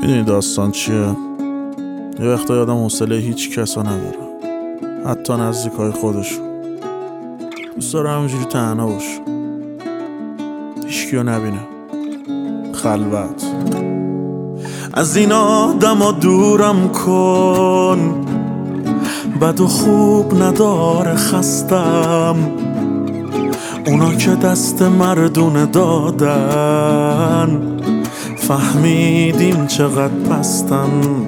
میدونی داستان چیه؟ یه وقتا یادم حوصله هیچ کسا نداره، حتی نزدیکای خودشون. دوست داره همینجوری تنها باشه، هیچکیو نبینه، خلوت. از این آدما دورم کن، بد و خوب نداره خستم. اونا که دست مردونه دادن، فهمیدیم چقدر پستن.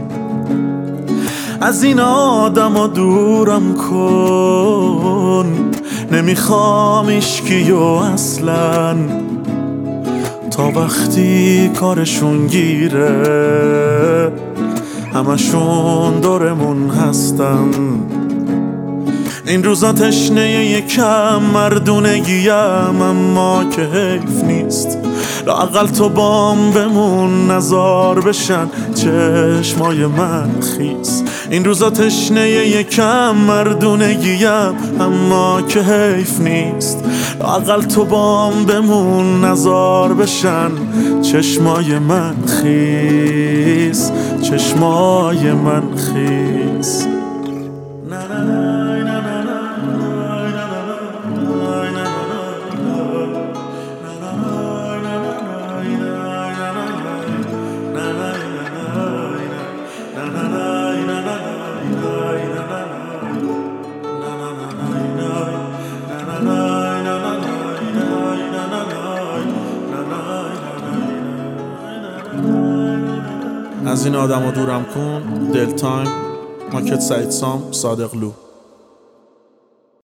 از این آدما دورم کن، نمیخوام ایشکیو اصلا، تا وقتی کارشون گیره همشون دورمون هستن. این روزا تشنه یکم مردونگیم، اما که حیف نیست لااقل تو بام بمون، نزار بشن چشمای من خیس. این روزا تشنه یکم مردونگیم، اما که حیف نیست لااقل تو بام بمون، نزار بشن چشمای من خیس، چشمای من خیس. از این آدما دورم کن، دلتایم، ماکت سعید سام، صادق لو.